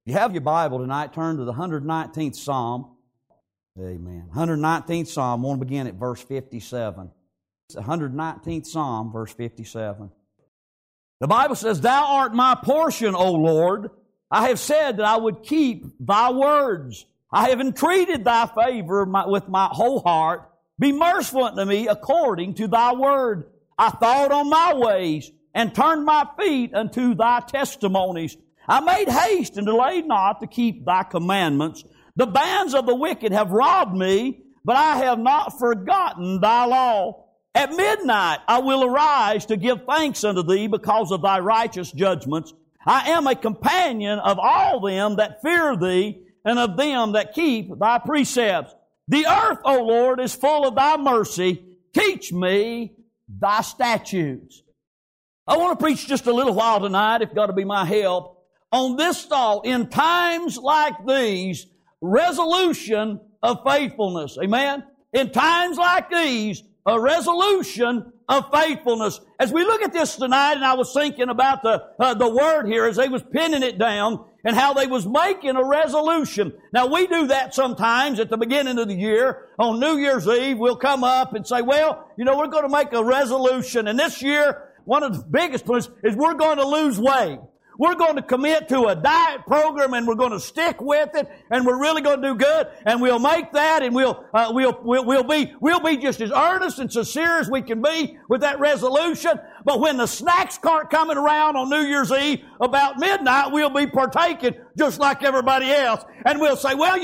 You have your Bible tonight, turn to the 119th Psalm. Amen. 119th Psalm, I want to begin at verse 57. It's the 119th Psalm, verse 57. The Bible says, Thou art my portion, O Lord. I have said that I would keep Thy words. I have entreated Thy favor with my whole heart. Be merciful unto me according to Thy word. I thought on my ways and turned my feet unto Thy testimonies. I made haste and delayed not to keep Thy commandments. The bands of the wicked have robbed me, but I have not forgotten Thy law. At midnight I will arise to give thanks unto Thee because of Thy righteous judgments. I am a companion of all them that fear Thee and of them that keep Thy precepts. The earth, O Lord, is full of Thy mercy. Teach me Thy statutes. I want to preach just a little while tonight, if God will be my help, on this thought, in times like these, resolution of faithfulness. Amen? In times like these, a resolution of faithfulness. As we look at this tonight, and I was thinking about the word here as they was pinning it down and how they was making a resolution. Now, we do that sometimes at the beginning of the year. On New Year's Eve, we'll come up and say, well, we're going to make a resolution. And this year, one of the biggest ones is we're going to lose weight. We're going to commit to a diet program and we're going to stick with it and we're really going to do good and we'll make that and we'll be just as earnest and sincere as we can be with that resolution. But when the snacks start coming around on New Year's Eve about midnight, we'll be partaking just like everybody else. And we'll say, well,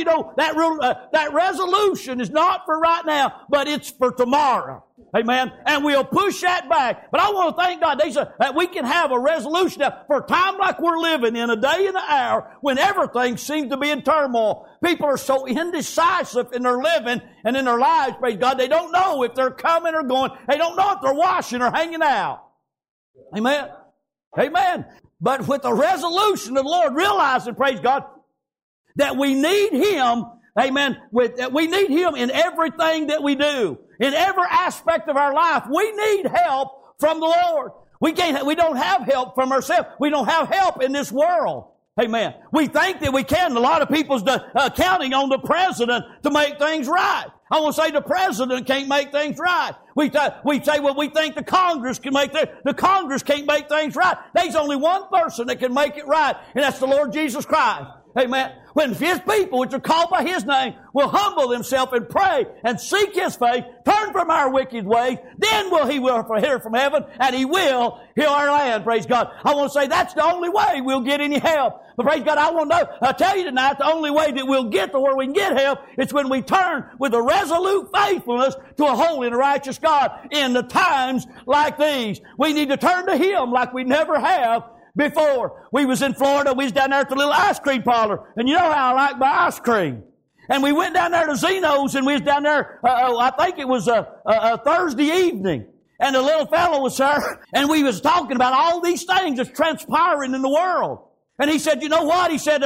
that resolution is not for right now, but it's for tomorrow. Amen. And we'll push that back. But I want to thank God that we can have a resolution now for a time like we're living in, a day and an hour, when everything seems to be in turmoil. People are so indecisive in their living and in their lives, praise God. They don't know if they're coming or going. They don't know if they're washing or hanging out. Amen. Amen. But with the resolution of the Lord, realizing, praise God, that we need Him, amen, we need Him in everything that we do. In every aspect of our life, we need help from the Lord. We don't have help from ourselves. We don't have help in this world. Amen. We think that we can. A lot of people's counting on the president to make things right. I want to say the president can't make things right. We say, well, we think the Congress can make things. The Congress can't make things right. There's only one person that can make it right, and that's the Lord Jesus Christ. Amen. When His people, which are called by His name, will humble themselves and pray and seek His face, turn from our wicked ways, then He will hear from heaven and He will heal our land. Praise God. I want to say that's the only way we'll get any help. But praise God, I'll tell you tonight, the only way that we'll get to where we can get help is when we turn with a resolute faithfulness to a holy and righteous God in the times like these. We need to turn to Him like we never have before. We was in Florida, we was down there at the little ice cream parlor, and you know how I like my ice cream. And we went down there to Zeno's, and we was down there, I think it was a Thursday evening, and the little fellow was there, and we was talking about all these things that's transpiring in the world. And he said, you know what? He said,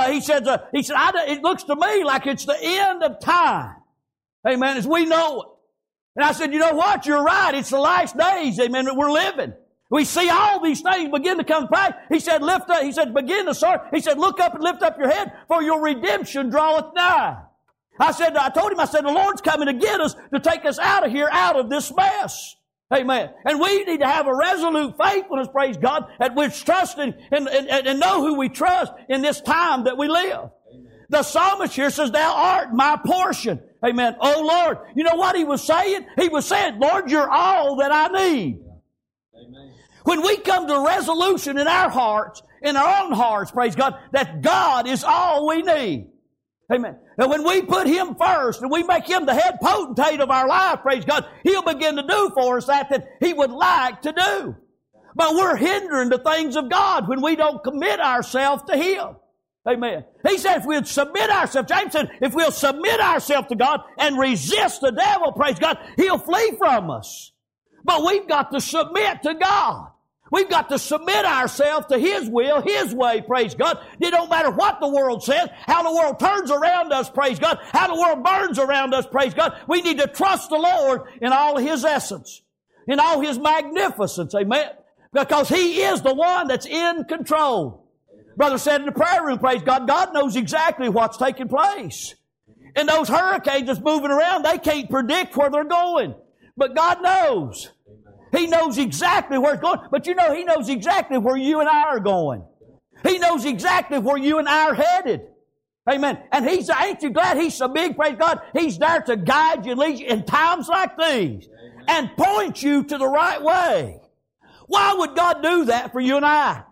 it looks to me like it's the end of time. Amen, as we know it. And I said, you know what? You're right. It's the last days, amen, that we're living. We see all these things begin to come back. He said, lift up. He said, begin to start. He said, look up and lift up your head, for your redemption draweth nigh. I told him, the Lord's coming to get us, to take us out of here, out of this mess. Amen. And we need to have a resolute faithfulness, praise God, at which trust and know who we trust in this time that we live. Amen. The psalmist here says, Thou art my portion. Amen. Oh Lord. You know what he was saying? He was saying, Lord, you're all that I need. Amen. When we come to resolution in our hearts, in our own hearts, praise God, that God is all we need. Amen. And when we put Him first and we make Him the head potentate of our life, praise God, He'll begin to do for us that He would like to do. But we're hindering the things of God when we don't commit ourselves to Him. Amen. He said if we'll submit ourselves, James said, if we'll submit ourselves to God and resist the devil, praise God, he'll flee from us. But we've got to submit to God. We've got to submit ourselves to His will, His way, praise God. It don't matter what the world says, how the world turns around us, praise God, how the world burns around us, praise God. We need to trust the Lord in all of His essence, in all His magnificence, amen, because He is the one that's in control. Brother said in the prayer room, praise God, God knows exactly what's taking place. And those hurricanes that's moving around, they can't predict where they're going. But God knows. He knows exactly where it's going. But you know, He knows exactly where you and I are going. He knows exactly where you and I are headed. Amen. And ain't you glad He's so big, praise God, He's there to guide you and lead you in times like these and point you to the right way. Why would God do that for you and I?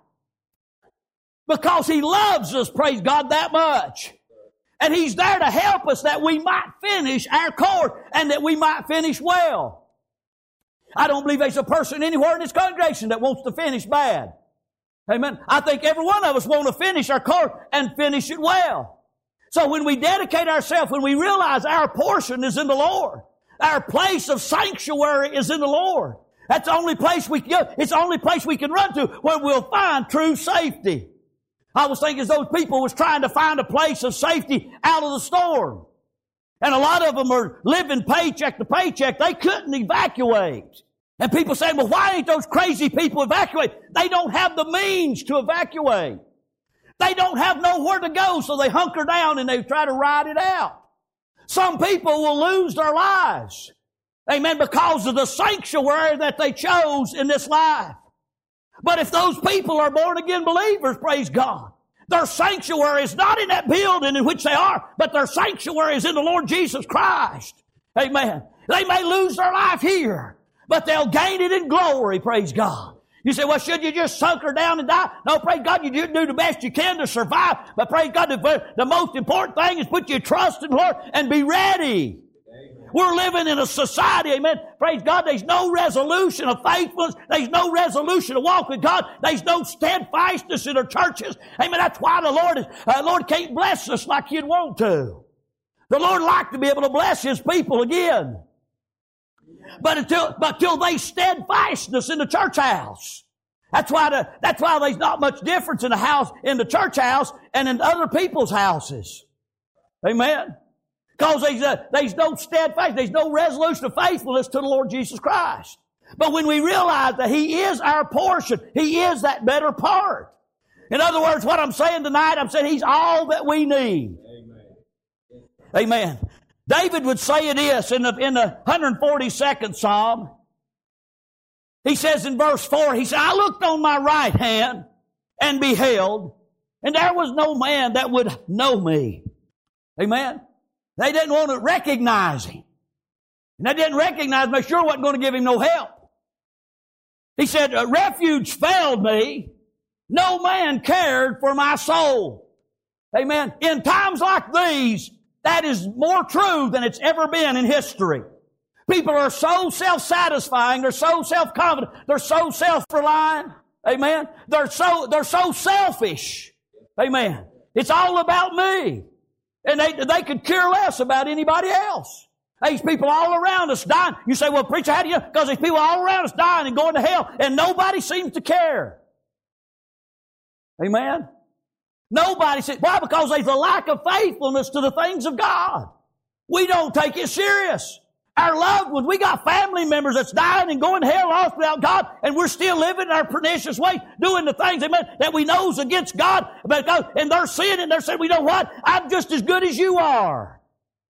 Because He loves us, praise God, that much. And He's there to help us that we might finish our course and that we might finish well. I don't believe there's a person anywhere in this congregation that wants to finish bad. Amen. I think every one of us want to finish our course and finish it well. So when we dedicate ourselves, when we realize our portion is in the Lord, our place of sanctuary is in the Lord, that's the only place it's the only place we can run to where we'll find true safety. I was thinking as those people was trying to find a place of safety out of the storm. And a lot of them are living paycheck to paycheck. They couldn't evacuate. And people say, well, why ain't those crazy people evacuate? They don't have the means to evacuate. They don't have nowhere to go, so they hunker down and they try to ride it out. Some people will lose their lives, amen, because of the sanctuary that they chose in this life. But if those people are born-again believers, praise God, their sanctuary is not in that building in which they are, but their sanctuary is in the Lord Jesus Christ. Amen. They may lose their life here, but they'll gain it in glory, praise God. You say, well, should you just hunker down and die? No, praise God, you do the best you can to survive. But praise God, the most important thing is put your trust in the Lord and be ready. Amen. We're living in a society, amen. Praise God, there's no resolution of faithfulness. There's no resolution to walk with God. There's no steadfastness in our churches. Amen. That's why the Lord can't bless us like He'd want to. The Lord like to be able to bless His people again. But until there's steadfastness in the church house. That's why there's not much difference in the church house and in other people's houses. Amen. Because there's no steadfast, there's no resolution of faithfulness to the Lord Jesus Christ. But when we realize that He is our portion, He is that better part. In other words, what I'm saying tonight, I'm saying He's all that we need. Amen. Amen. David would say this in the 142nd Psalm. He says in verse 4, he said, I looked on my right hand and beheld, and there was no man that would know me. Amen. They didn't want to recognize Him. And they didn't recognize Him. They sure wasn't going to give Him no help. He said, refuge failed me. No man cared for my soul. Amen. In times like these, that is more true than it's ever been in history. People are so self-satisfying. They're so self-confident. They're so self-reliant. Amen. They're so selfish. Amen. It's all about me. And they could care less about anybody else. There's people all around us dying. You say, well, preacher, how do you know? Because there's people all around us dying and going to hell, and nobody seems to care. Amen. Nobody said, why? Because there's a lack of faithfulness to the things of God. We don't take it serious. Our loved ones, we got family members that's dying and going to hell lost without God, and we're still living in our pernicious way, doing the things, amen, that we know is against God, and they're seeing it and they're saying, well, you know what? I'm just as good as you are.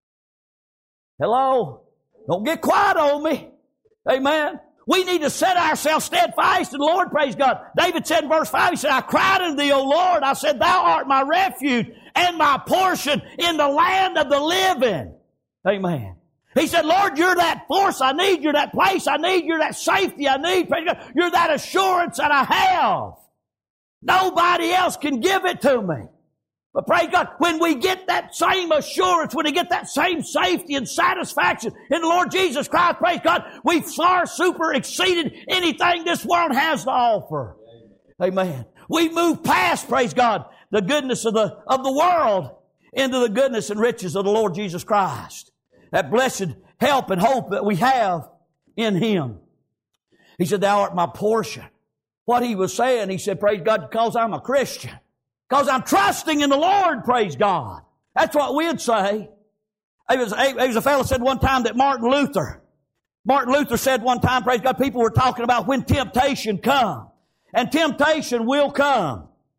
Hello? Don't get quiet on me. Amen. We need to set ourselves steadfast in the Lord, praise God. David said in verse 5, he said, I cried unto Thee, O Lord. I said, Thou art my refuge and my portion in the land of the living. Amen. He said, Lord, You're that force I need. You're that place I need. You're that safety I need. Praise God. You're that assurance that I have. Nobody else can give it to me. But praise God, when we get that same assurance, when we get that same safety and satisfaction in the Lord Jesus Christ, praise God, we've far super exceeded anything this world has to offer. Amen. We move past, praise God, the goodness of the world into the goodness and riches of the Lord Jesus Christ. That blessed help and hope that we have in Him. He said, Thou art my portion. What he was saying, he said, praise God, because I'm a Christian. Because I'm trusting in the Lord, praise God. That's what we'd say. There was a fellow said one time that Martin Luther said one time, praise God, people were talking about when temptation comes. And temptation will come.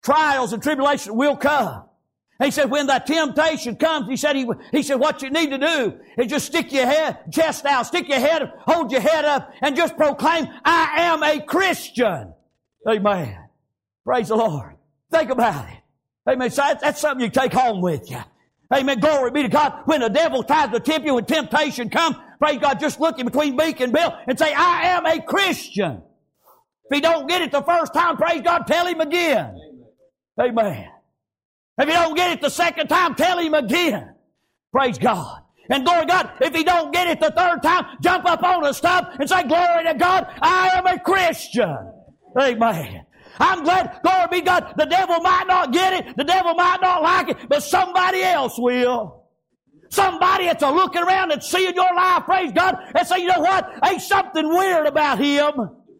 trials and tribulations will come. He said, when that temptation comes, he said, what you need to do is just stick your chest out, stick your head up, hold your head up, and just proclaim, I am a Christian. Amen. Praise the Lord. Think about it. Amen. So that's something you take home with you. Amen. Glory be to God. When the devil tries to tempt you, when temptation comes, praise God, just look in between beak and bill and say, I am a Christian. If he don't get it the first time, praise God, tell him again. Amen. If you don't get it the second time, tell him again. Praise God. And glory to God, if he don't get it the third time, jump up on the stump and say, glory to God, I am a Christian. Amen. I'm glad, glory be to God, the devil might not get it, the devil might not like it, but somebody else will. Somebody that's looking around and seeing your life, praise God, and say, you know what? Ain't something weird about him.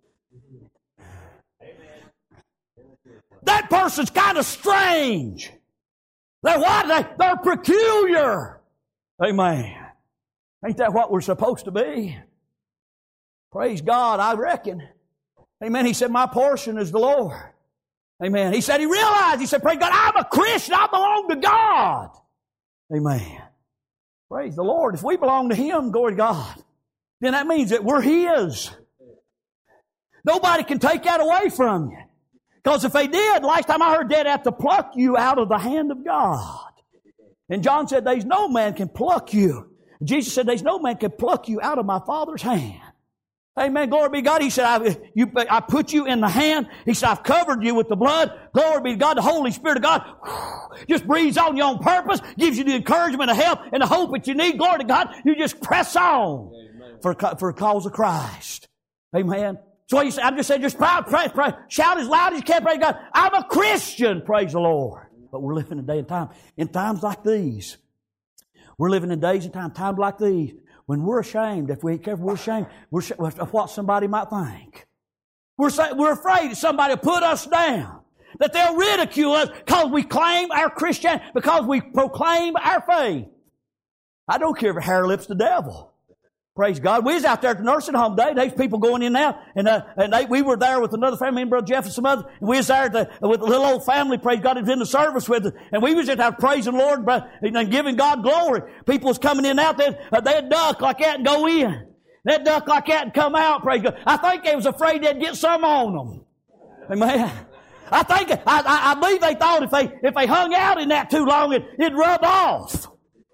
That person's kind of strange. They're what? They're peculiar. Amen. Ain't that what we're supposed to be? Praise God, I reckon. Amen. He said, my portion is the Lord. Amen. He said, he realized, he said, praise God, I'm a Christian. I belong to God. Amen. Praise the Lord. If we belong to Him, glory to God, then that means that we're His. Nobody can take that away from you. Because if they did, last time I heard, they'd have to pluck you out of the hand of God. And John said, there's no man can pluck you. Jesus said, there's no man can pluck you out of my Father's hand. Amen. Glory be to God. He said, I put you in the hand. He said, I've covered you with the blood. Glory be to God. The Holy Spirit of God just breathes on you on purpose, gives you the encouragement, the help, and the hope that you need. Glory to God. You just press on for the cause of Christ. Amen. So he said, I'm just saying, just proud, pray, shout as loud as you can, praise God. I'm a Christian, praise the Lord. But we're living in a day and time. In times like these, we're living in days and times like these, when we're ashamed, if we ain't careful, we're ashamed of what somebody might think. We're afraid that somebody will put us down, that they'll ridicule us because we claim our Christianity, because we proclaim our faith. I don't care if it hair lips the devil. Praise God. We was out there at the nursing home day. There's people going in now. We were there with another family, me and Brother Jeff and some others. And we was there with a little old family, praise God, that was in the service with us. And we was just out praising the Lord and giving God glory. People was coming in out there. They'd duck like that and go in. They'd duck like that and come out, praise God. I think they was afraid they'd get some on them. Amen. I believe they thought if they hung out in that too long, it'd rub off.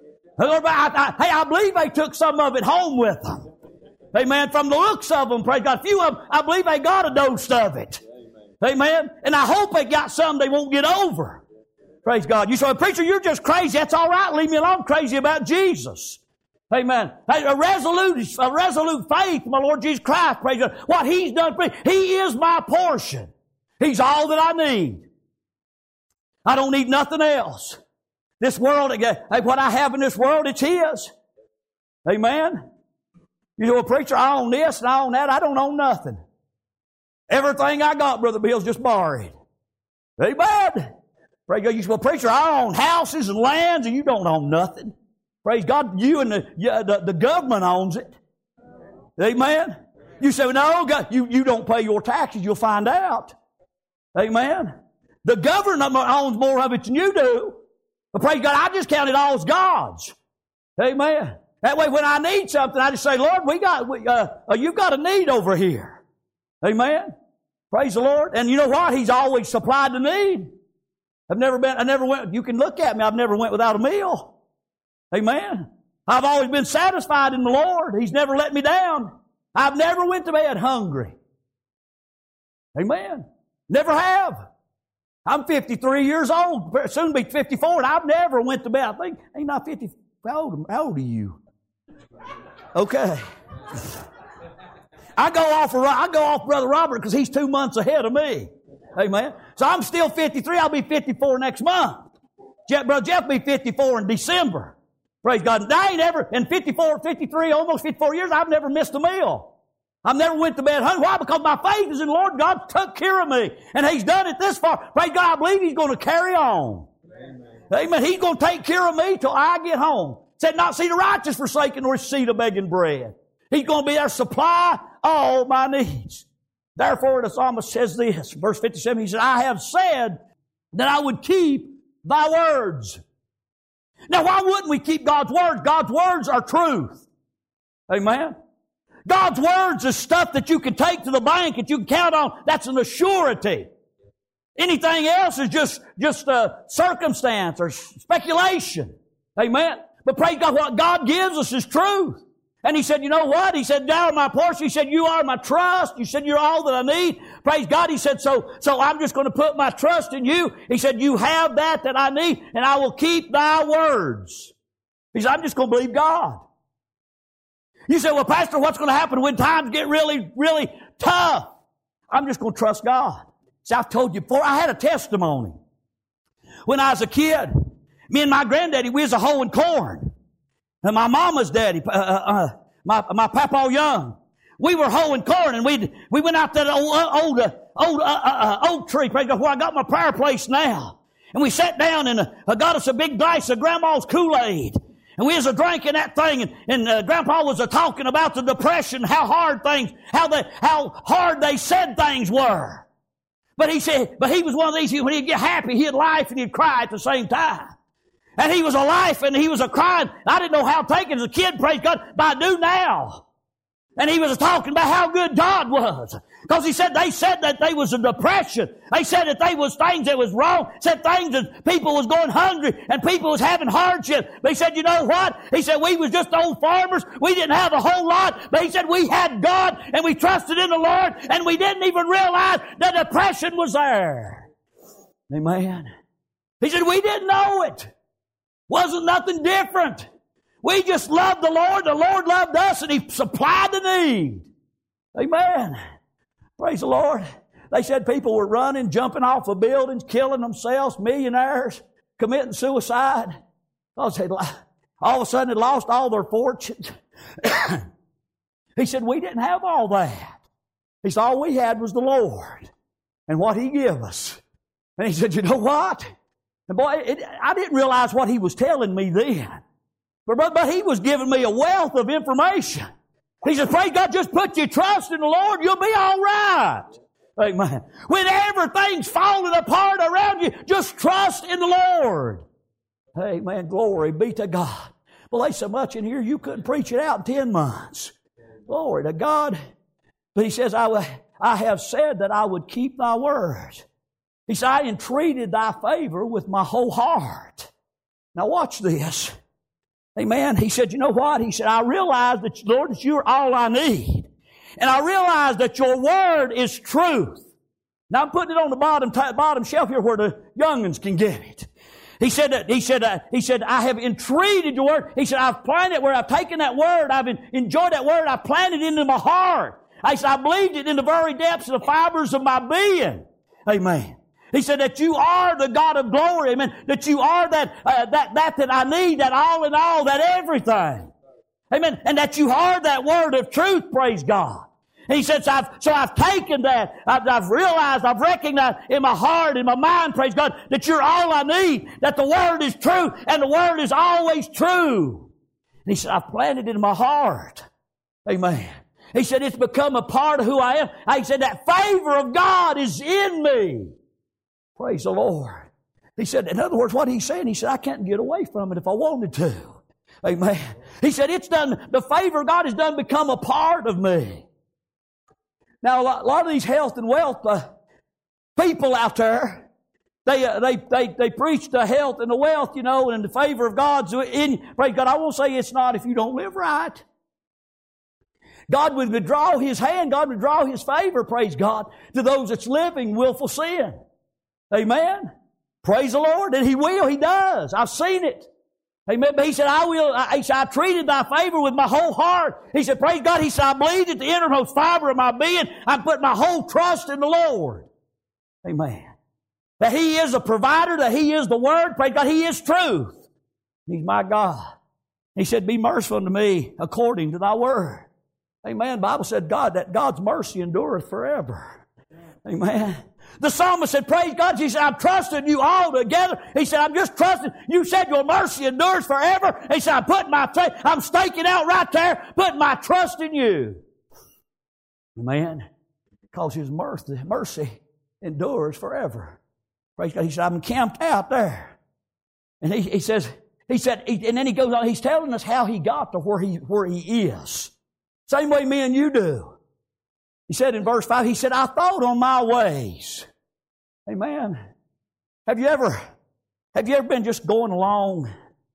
I believe they took some of it home with them. Amen. From the looks of them, praise God. A few of them, I believe they got a dose of it. Amen. And I hope they got some they won't get over. Praise God. You say, preacher, you're just crazy. That's all right. Leave me alone. I'm crazy about Jesus. Amen. A resolute faith in my Lord Jesus Christ. Praise God. What He's done for me. He is my portion. He's all that I need. I don't need nothing else. This world, what I have in this world, it's His. Amen. You know, preacher, I own this and I own that. I don't own nothing. Everything I got, Brother Bill's just borrowed. Amen. Praise God. You say, well, preacher, I own houses and lands and you don't own nothing. Praise God. You and the government owns it. Amen. You say, well, no, God, you don't pay your taxes. You'll find out. Amen. The government owns more of it than you do. But praise God, I just count it all as God's. Amen. That way when I need something, I just say, Lord, you've got a need over here. Amen. Praise the Lord. And you know what? He's always supplied the need. I never went, you can look at me, I've never went without a meal. Amen. I've always been satisfied in the Lord. He's never let me down. I've never went to bed hungry. Amen. Never have. I'm 53 years old, soon be 54, and I've never went to bed. I think, ain't not 50. How old are you? Okay. I go off Brother Robert because he's 2 months ahead of me. Amen. So I'm still 53. I'll be 54 next month. Brother Jeff will be 54 in December. Praise God. And I ain't ever, in 53, almost 54 years, I've never missed a meal. I've never went to bed hungry. Why? Because my faith is in the Lord. God took care of me. And He's done it this far. Praise God, I believe He's going to carry on. Amen. He's going to take care of me till I get home. Said, not see the righteous forsaken nor seed of begging bread. He's going to be there to supply all my needs. Therefore, the psalmist says this, verse 57, he said, I have said, that I would keep thy words. Now, why wouldn't we keep God's words? God's words are truth. Amen. God's words is stuff that you can take to the bank, that you can count on. That's an assurity. Anything else is just a circumstance or speculation. Amen. But praise God, what God gives us is truth. And He said, you know what? He said, thou art my portion. He said, you are my trust. He said, you're all that I need. Praise God. He said, so I'm just going to put my trust in you. He said, you have that I need, and I will keep thy words. He said, I'm just going to believe God. You say, well, Pastor, what's going to happen when times get really, really tough? I'm just going to trust God. See, I've told you before, I had a testimony. When I was a kid, me and my granddaddy, we was a hoeing corn. And my mama's daddy, my Papa Young, we were hoeing corn, and we went out to that old oak tree, where I got my prayer place now. And we sat down and got us a big glass of Grandma's Kool-Aid. And we was drinking that thing, and Grandpa was talking about the Depression, how hard they said things were. But he was one of these, when he'd get happy, he'd laugh and he'd cry at the same time. And he was a life and he was a crying. I didn't know how to take it as a kid, praise God, but I do now. And he was talking about how good God was. Because he said, they said that they was a depression. They said that they was things that was wrong. Said things that people was going hungry and people was having hardship. But he said, you know what? He said, we was just old farmers. We didn't have a whole lot. But he said, we had God and we trusted in the Lord and we didn't even realize that depression was there. Amen. He said, we didn't know it. Wasn't nothing different. We just loved the Lord. The Lord loved us and He supplied the need. Amen. Praise the Lord. They said people were running, jumping off of buildings, killing themselves, millionaires, committing suicide. All of a sudden they lost all their fortunes. He said, we didn't have all that. He said, all we had was the Lord and what He gave us. And he said, you know what? And boy, I didn't realize what he was telling me then. But he was giving me a wealth of information. He said, praise God, just put your trust in the Lord, you'll be all right. Amen. When everything's falling apart around you, just trust in the Lord. Amen. Glory be to God. Well, there's so much in here, you couldn't preach it out in 10 months. Glory to God. But he says, I have said that I would keep thy word. He said, I entreated thy favor with my whole heart. Now watch this. Amen. He said, you know what? He said, I realize that, Lord, that you're all I need. And I realize that your word is truth. Now I'm putting it on the bottom shelf here where the young'uns can get it. He said, I have entreated your word. He said, I've planted where I've taken that word. I've enjoyed that word. I've planted it into my heart. I said, I believed it in the very depths of the fibers of my being. Amen. He said that you are the God of glory. Amen. That you are that I need, that all in all, that everything. Amen. And that you are that word of truth, praise God. And he said, so I've taken that. I've realized, I've recognized in my heart, in my mind, praise God, that you're all I need, that the word is true, and the word is always true. And he said, I've planted it in my heart. Amen. He said, it's become a part of who I am. He said, that favor of God is in me. Praise the Lord. He said, in other words, what he's saying, he said, I can't get away from it if I wanted to. Amen. He said, the favor of God has become a part of me. Now, a lot of these health and wealth people out there, they preach the health and the wealth, and the favor of God's in. Praise God. I won't say it's not if you don't live right. God would withdraw His hand. God would withdraw His favor, praise God, to those that's living willful sin. Amen. Praise the Lord. And He will. He does. I've seen it. Amen. But He said, I treated thy favor with my whole heart. He said, praise God. He said, I believed at the innermost fiber of my being. I put my whole trust in the Lord. Amen. That He is a provider, that He is the Word. Praise God. He is truth. He's my God. He said, be merciful unto me according to thy word. Amen. The Bible said that God's mercy endureth forever. Amen. The psalmist said, praise God. He said, I'm trusting you all together. He said, I'm just trusting. You said your mercy endures forever. He said, I'm staking out right there, putting my trust in you. Amen. Because His mercy endures forever. Praise God. He said, I'm camped out there. And he said, and then he goes on, he's telling us how he got to where he is. Same way me and you do. He said in verse 5, he said, I thought on my ways. Amen. Have you ever been just going along?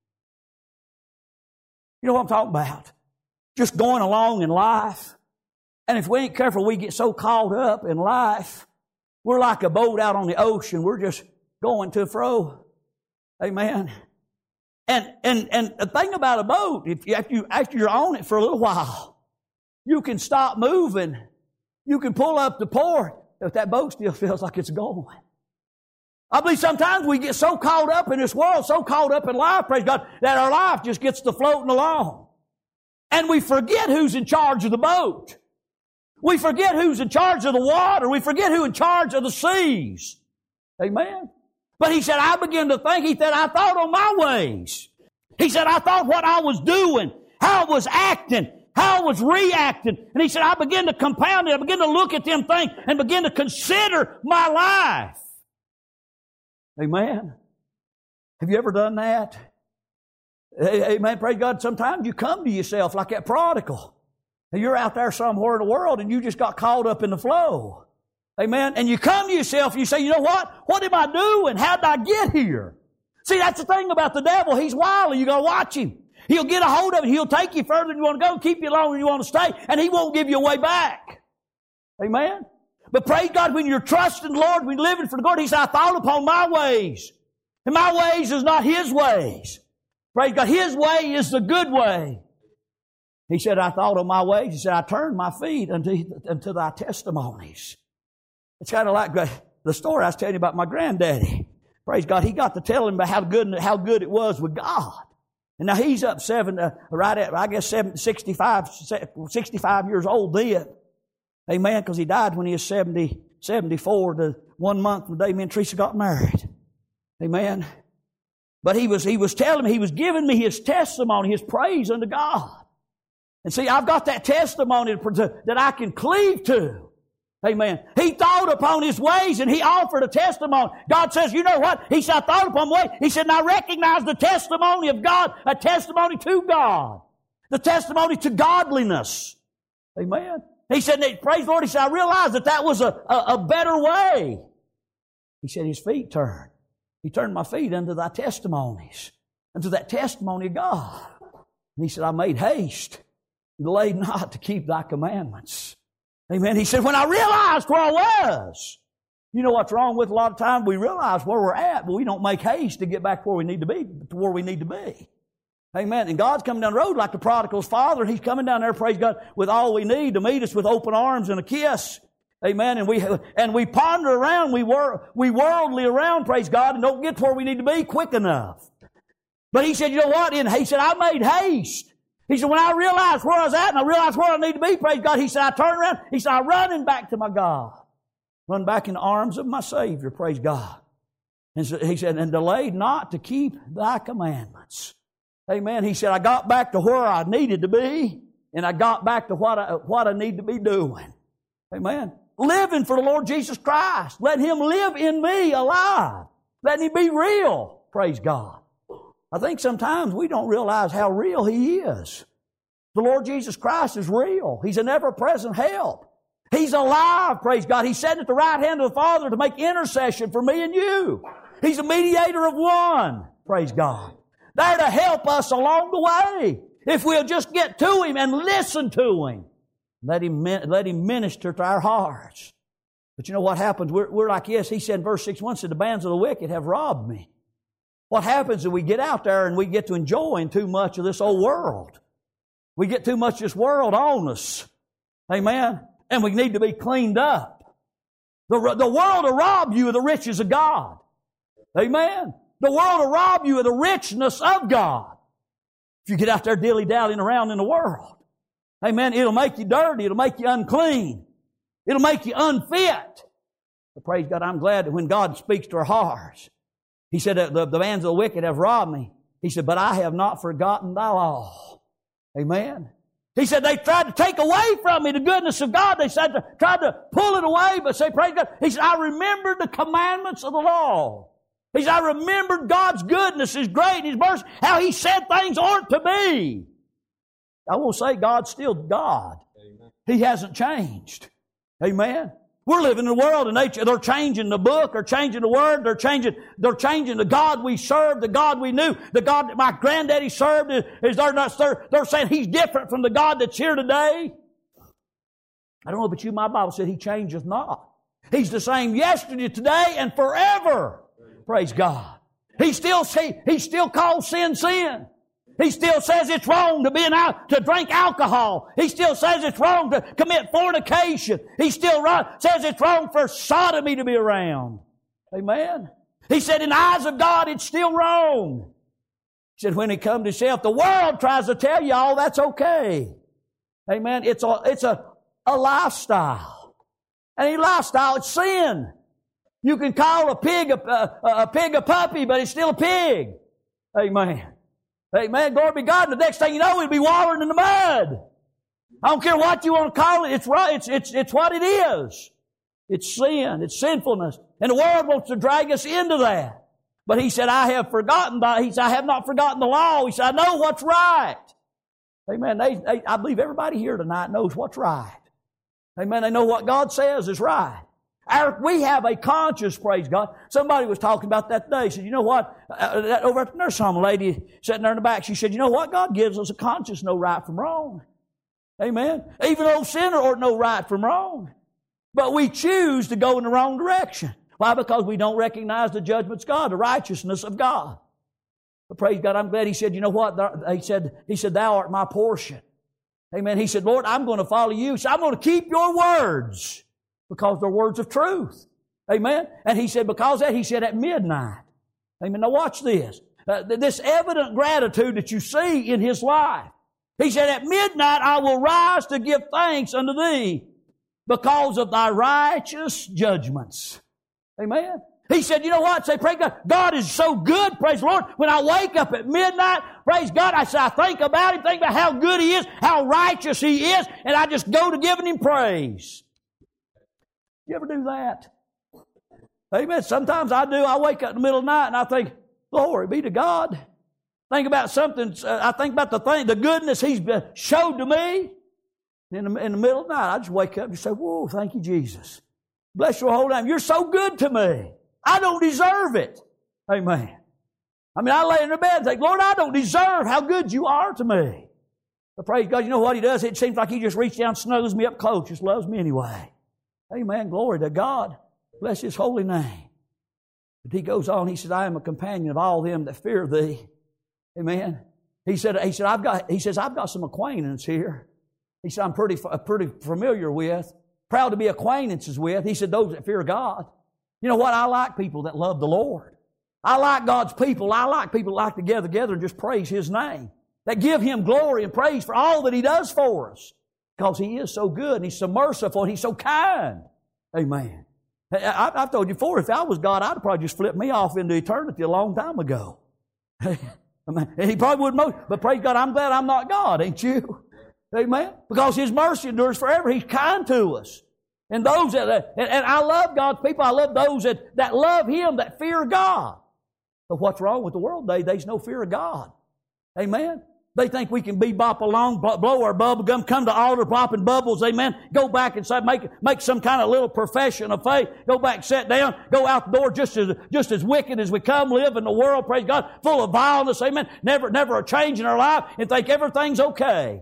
You know what I'm talking about? Just going along in life. And if we ain't careful, we get so caught up in life. We're like a boat out on the ocean. We're just going to and fro. Amen. And the thing about a boat, after you're on it for a little while, you can stop moving. You can pull up the port, but that boat still feels like it's going. I believe sometimes we get so caught up in this world, so caught up in life, praise God, that our life just gets to floating along. And we forget who's in charge of the boat. We forget who's in charge of the water. We forget who's in charge of the seas. Amen. But he said, I began to think, he said, I thought on my ways. He said, I thought what I was doing, how I was acting, how I was reacting. And he said, I began to compound it. I began to look at them things and begin to consider my life. Amen. Have you ever done that? Amen. Praise God. Sometimes you come to yourself like that prodigal. And you're out there somewhere in the world and you just got caught up in the flow. Amen. And you come to yourself and you say, you know what? What am I doing? How did I get here? See, that's the thing about the devil. He's wily. You got to watch him. He'll get a hold of it. He'll take you further than you want to go, keep you longer than you want to stay, and he won't give you a way back. Amen. But praise God, when you're trusting the Lord, when you're living for the Lord, he said, I thought upon my ways. And my ways is not his ways. Praise God. His way is the good way. He said, I thought on my ways. He said, I turned my feet unto thy testimonies. It's kind of like the story I was telling you about my granddaddy. Praise God. He got to tell him about how good it was with God. And now he's up 65 years old then. Amen. Because he died when he was 74, the 1 month from the day me and Teresa got married. Amen. But he was telling me, he was giving me his testimony, his praise unto God. And see, I've got that testimony that I can cleave to. Amen. He thought upon his ways and he offered a testimony. God says, you know what? He said, I thought upon my way. He said, and I recognize the testimony of God, a testimony to God. The testimony to godliness. Amen. He said, praise the Lord, he said, I realized that was a better way. He said, his feet turned. He turned my feet unto thy testimonies, unto that testimony of God. And he said, I made haste, delayed not to keep thy commandments. Amen. He said, when I realized where I was, you know what's wrong with a lot of times? We realize where we're at, but we don't make haste to get back where we need to be, to where we need to be. Amen. And God's coming down the road like the prodigal's father, and he's coming down there, praise God, with all we need to meet us with open arms and a kiss. Amen. And we ponder around, we worldly around, praise God, and don't get to where we need to be quick enough. But he said, you know what? He said, I made haste. He said, when I realized where I was at and I realized where I need to be, praise God, he said, I turned around. He said, I'm running back to my God. Run back in the arms of my Savior, praise God. And so he said, and delayed not to keep thy commandments. Amen. He said, I got back to where I needed to be, and I got back to what I need to be doing. Amen. Living for the Lord Jesus Christ. Let Him live in me alive. Let Him be real. Praise God. I think sometimes we don't realize how real He is. The Lord Jesus Christ is real. He's an ever-present help. He's alive, praise God. He's sitting at the right hand of the Father to make intercession for me and you. He's a mediator of one, praise God. There to help us along the way. If we'll just get to Him and listen to Him. Let Him minister to our hearts. But you know what happens? We're like this. He said in verse 6:1, said, the bands of the wicked have robbed me. What happens is we get out there and we get to enjoying too much of this old world. We get too much of this world on us. Amen? And we need to be cleaned up. The world will rob you of the riches of God. Amen? The world will rob you of the richness of God. If you get out there dilly-dallying around in the world. Amen? It'll make you dirty. It'll make you unclean. It'll make you unfit. But praise God, I'm glad that when God speaks to our hearts, He said, the bands of the wicked have robbed me. He said, but I have not forgotten thy law. Amen. He said, they tried to take away from me the goodness of God. They said, tried to pull it away, but say, praise God. He said, I remembered the commandments of the law. He said, I remembered God's goodness, His great, His mercy, how He said things aren't to be. I will say God's still God. Amen. He hasn't changed. Amen. We're living in a world and they're changing the book, they're changing the word, they're changing the God we serve, the God we knew, the God that my granddaddy served. They're saying He's different from the God that's here today. I don't know about you, my Bible said He changeth not. He's the same yesterday, today, and forever. Praise God. He still calls sin, sin. He still says it's wrong to drink alcohol. He still says it's wrong to commit fornication. He still says it's wrong for sodomy to be around. Amen. He said in the eyes of God it's still wrong. He said when He comes to Himself, the world tries to tell you all that's okay. Amen. It's a lifestyle. And a lifestyle, it's sin. You can call a pig a puppy, but it's still a pig. Amen. Amen. Glory be to God. And the next thing you know, we'll be wallowing in the mud. I don't care what you want to call it. It's right. It's what it is. It's sin. It's sinfulness. And the world wants to drag us into that. But He said, I have forgotten He said, I have not forgotten the law. He said, I know what's right. Amen. I believe everybody here tonight knows what's right. Amen. They know what God says is right. We have a conscience, praise God. Somebody was talking about that today. He said, you know what? Over at the nursing home, a lady sitting there in the back, she said, you know what? God gives us a conscience, know right from wrong. Amen. Even old sinner ought to know right from wrong. But we choose to go in the wrong direction. Why? Because we don't recognize the judgments of God, the righteousness of God. But praise God, I'm glad He said, you know what? He said, thou art my portion. Amen. He said, Lord, I'm going to follow you. So I'm going to keep your words. Because they're words of truth. Amen? And He said, because of that, He said at midnight. Amen? Now watch this. This evident gratitude that you see in His life. He said, at midnight I will rise to give thanks unto Thee because of Thy righteous judgments. Amen? He said, you know what? Say, praise God. God is so good, praise the Lord. When I wake up at midnight, praise God, I say, I think about Him, think about how good He is, how righteous He is, and I just go to giving Him praise. You ever do that? Amen. Sometimes I do. I wake up in the middle of the night and I think, glory be to God. Think about something. I think about the goodness He's showed to me. In the middle of the night, I just wake up and say, whoa, thank you, Jesus. Bless your whole name. You're so good to me. I don't deserve it. Amen. I mean, I lay in the bed and think, Lord, I don't deserve how good You are to me. But praise God, you know what He does? It seems like He just reaches down and snuggles me up close, just loves me anyway. Amen. Glory to God. Bless His holy name. But He goes on. He says, I am a companion of all them that fear Thee. Amen. He said, I've got some acquaintance here. He said, I'm pretty familiar with, proud to be acquaintances with. He said, those that fear God. You know what? I like people that love the Lord. I like God's people. I like people that like to get together and just praise His name. That give Him glory and praise for all that He does for us. Because He is so good and He's so merciful and He's so kind. Amen. I've told you before, if I was God, I'd probably just flip me off into eternity a long time ago. He probably wouldn't. But praise God, I'm glad I'm not God, ain't you? Amen. Because His mercy endures forever. He's kind to us. And those that, and I love God's people. I love those that love Him, that fear God. But what's wrong with the world today? There's no fear of God. Amen. They think we can bebop along, blow our bubble gum, come to altar popping bubbles, amen. Go back and say, make some kind of little profession of faith. Go back, sit down, go out the door just as wicked as we come, live in the world, praise God, full of vileness, amen. Never a change in our life and think everything's okay.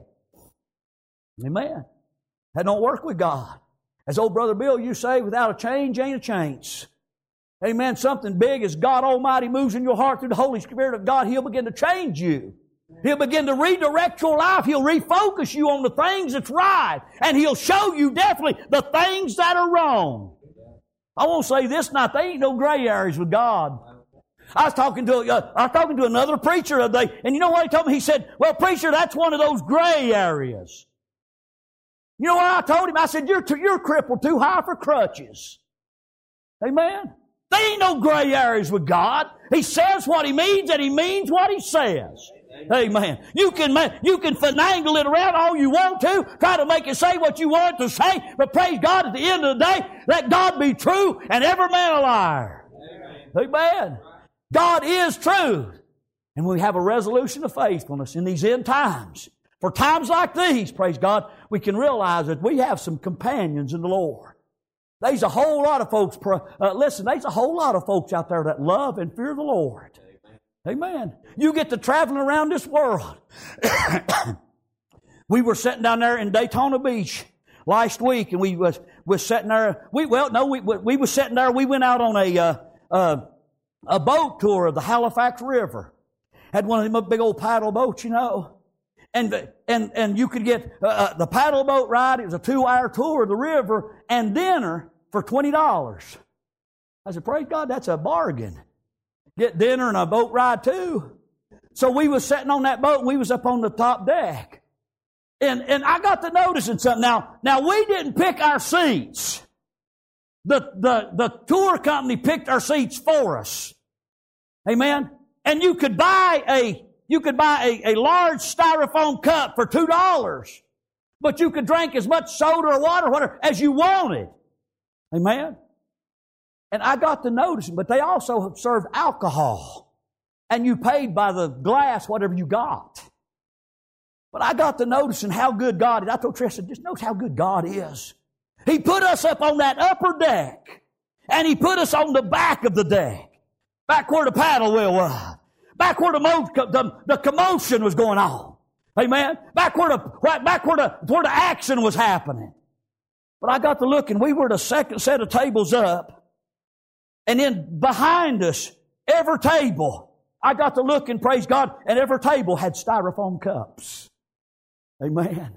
Amen. That don't work with God. As old Brother Bill, you say, without a change ain't a chance. Amen. Something big as God Almighty moves in your heart through the Holy Spirit of God, He'll begin to change you. He'll begin to redirect your life. He'll refocus you on the things that's right. And He'll show you definitely the things that are wrong. I won't say this tonight. There ain't no gray areas with God. I was talking to another preacher the other day, and you know what he told me? He said, well, preacher, that's one of those gray areas. You know what I told him? I said, you're crippled too high for crutches. Amen? There ain't no gray areas with God. He says what He means, and He means what He says. Amen. You can finagle it around all you want to, try to make it say what you want to say, but praise God, at the end of the day, let God be true and every man a liar. Amen. God is truth. And we have a resolution of faithfulness in these end times. For times like these, praise God, we can realize that we have some companions in the Lord. There's a whole lot of folks, there's a whole lot of folks out there that love and fear the Lord. Amen. You get to traveling around this world. We were sitting down there in Daytona Beach last week, and we was sitting there. We was sitting there. We went out on a boat tour of the Halifax River. Had one of them big old paddle boats, you know. And you could get the paddle boat ride. It was a 2-hour tour of the river and dinner for $20. I said, praise God, that's a bargain. Get dinner and a boat ride too. So we was sitting on that boat and we was up on the top deck. And I got to noticing something. Now we didn't pick our seats. The tour company picked our seats for us. Amen. And you could buy a large styrofoam cup for $2. But you could drink as much soda or water or whatever as you wanted. Amen. And I got to noticing, but they also served alcohol. And you paid by the glass whatever you got. But I got to noticing how good God is. I told Trish, I said, just notice how good God is. He put us up on that upper deck. And He put us on the back of the deck. Back where the paddle wheel was. Back where the commotion was going on. Amen. Back where the action was happening. But I got to look, and we were the second set of tables up. And then behind us, every table, I got to look and praise God, and every table had styrofoam cups. Amen.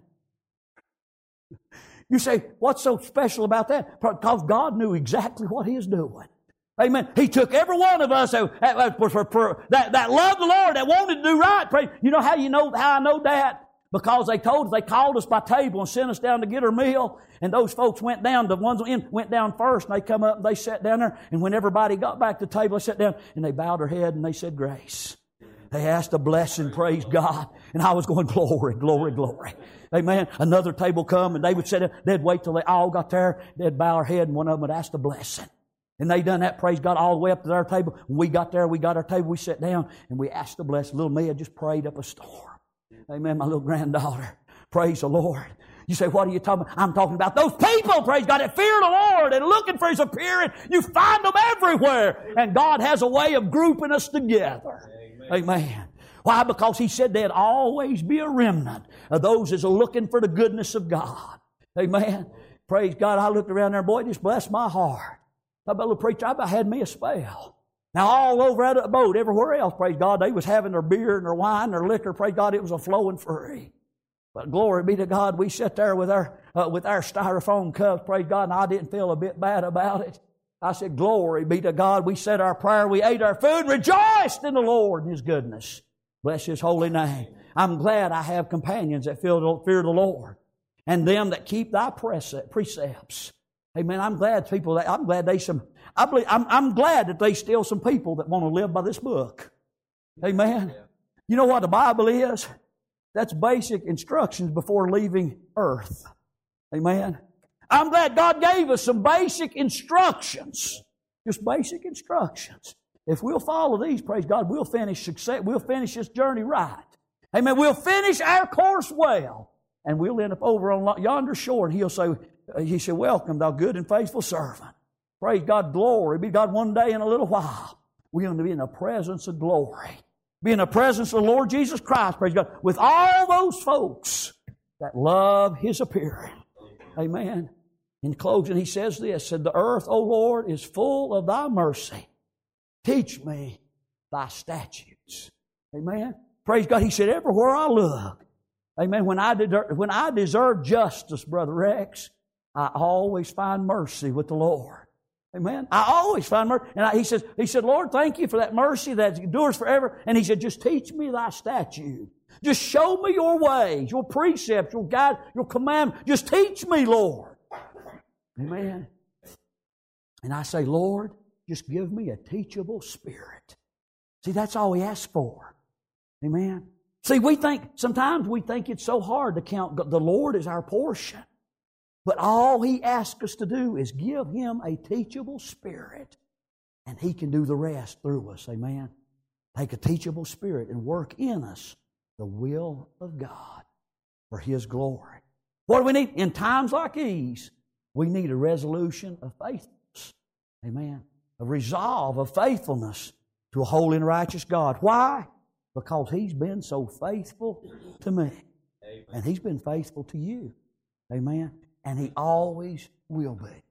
You say, what's so special about that? Because God knew exactly what He was doing. Amen. He took every one of us that loved the Lord, that wanted to do right. Praise. You know how I know that? Because they called us by table and sent us down to get our meal. And those folks went down, the ones went down first, and they come up and they sat down there. And when everybody got back to the table, they sat down and they bowed their head and they said grace. They asked a blessing, praise God. And I was going, glory, glory, glory. Amen. Another table come and they would sit down. They'd wait till they all got there. They'd bow their head and one of them would ask a blessing. And they done that, praise God, all the way up to their table. When we got there, we got our table, we sat down and we asked a blessing. Little Mia just prayed up a storm. Amen, my little granddaughter. Praise the Lord. You say, what are you talking about? I'm talking about those people, praise God, that fear the Lord and looking for His appearing. You find them everywhere. And God has a way of grouping us together. Amen. Why? Because He said there'd always be a remnant of those that are looking for the goodness of God. Amen. Praise God. I looked around there, boy, it just blessed my heart. That little preacher, I had me a spell. Now, all over out of the boat, everywhere else, praise God, they was having their beer and their wine, their liquor. Praise God, it was a flowing free. But glory be to God, we sat there with our styrofoam cups, praise God, and I didn't feel a bit bad about it. I said, glory be to God. We said our prayer, we ate our food, rejoiced in the Lord and His goodness. Bless His holy name. I'm glad I have companions that fear the Lord and them that keep Thy precepts. Amen. I'm glad that there's still some people that want to live by this book. Amen. Yeah. You know what the Bible is? That's basic instructions before leaving earth. Amen. I'm glad God gave us some basic instructions. Just basic instructions. If we'll follow these, praise God, we'll finish success. We'll finish this journey right. Amen. We'll finish our course well. And we'll end up over on yonder shore, and He said, welcome, thou good and faithful servant. Praise God, glory be God. One day in a little while, we're going to be in the presence of glory. Be in the presence of the Lord Jesus Christ, praise God, with all those folks that love His appearing. Amen. In closing, He says this, said, the earth, O Lord, is full of Thy mercy. Teach me Thy statutes. Amen. Praise God. He said, everywhere I look, amen, when I deserve justice, Brother Rex, I always find mercy with the Lord. Amen. I always find mercy. And he said, Lord, thank You for that mercy that endures forever. And He said, just teach me Thy statute. Just show me Your ways, Your precepts, Your guide, Your command. Just teach me, Lord. Amen. And I say, Lord, just give me a teachable spirit. See, that's all we ask for. Amen. See, sometimes we think it's so hard to count the Lord as our portion. But all He asks us to do is give Him a teachable spirit, and He can do the rest through us. Amen? Take a teachable spirit and work in us the will of God for His glory. What do we need? In times like these, we need a resolution of faithfulness. Amen? A resolve of faithfulness to a holy and righteous God. Why? Because He's been so faithful to me. Amen. And He's been faithful to you. Amen? And He always will be.